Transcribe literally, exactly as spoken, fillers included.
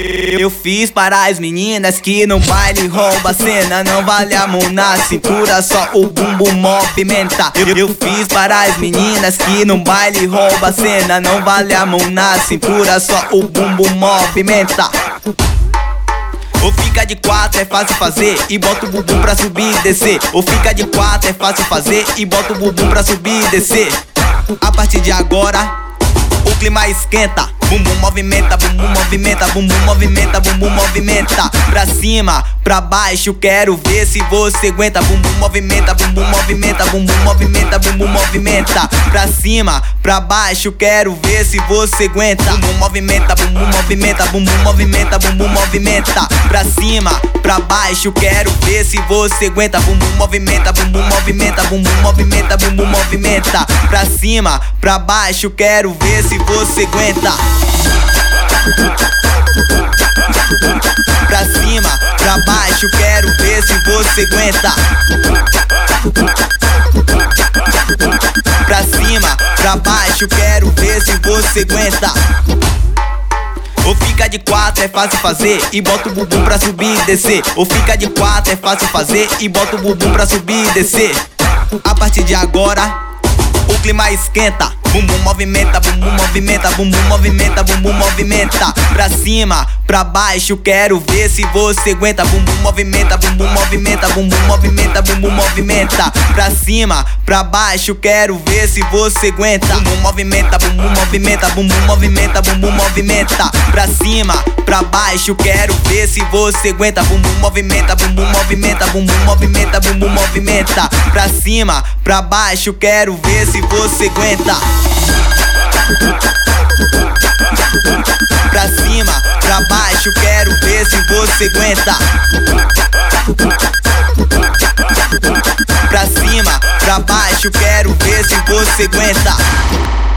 Eu fiz para as meninas que no baile rouba a cena. Não vale a mão na cintura, só o bumbum movimenta. Eu, eu fiz para as meninas que no baile rouba a cena. Não vale a mão na cintura, só o bumbum movimenta. Ou fica de quatro é fácil fazer e bota o bumbum pra subir e descer. Ou fica de quatro é fácil fazer e bota o bumbum pra subir e descer. A partir de agora o clima esquenta. Bumbum movimenta, bumbum movimenta, bumbum movimenta, bumbum movimenta. Pra cima, pra baixo, quero ver se você aguenta. Bumbum movimenta, bumbum movimenta, bumbum movimenta, bumbum movimenta. Pra cima, pra baixo, quero ver se você aguenta. Bumbum movimenta, bumbum movimenta, bumbum movimenta, bumbum movimenta. Pra cima, pra baixo, quero ver se você aguenta. Bumbum movimenta, bumbum movimenta, bumbum movimenta, bumbum movimenta. Pra cima, pra baixo, quero ver se você aguenta. Pra cima, pra baixo, quero ver se você aguenta. Pra cima, pra baixo, quero ver se você aguenta. Ou fica de quatro é fácil fazer e bota o bumbum pra subir e descer. Ou fica de quatro é fácil fazer e bota o bumbum pra subir e descer. A partir de agora o clima esquenta. Bumbum movimenta, bumbum movimenta, bumbum movimenta, bumbum movimenta. Pra cima, pra baixo, quero ver se você aguenta. Bumbum movimenta, bumbum movimenta, bumbum movimenta, bumbum movimenta. Pra cima, pra baixo, quero ver se você aguenta. Bumbum movimenta, bumbum movimenta, bumbum movimenta, bumbum movimenta. Pra cima, pra baixo, quero ver se você aguenta. Bumbum movimenta, bumbum movimenta, bumbum movimenta, bumbum movimenta. Pra cima, pra baixo, quero ver se você aguenta. Pra cima, pra baixo, quero ver se você aguenta. Pra cima, pra baixo, quero ver se você aguenta.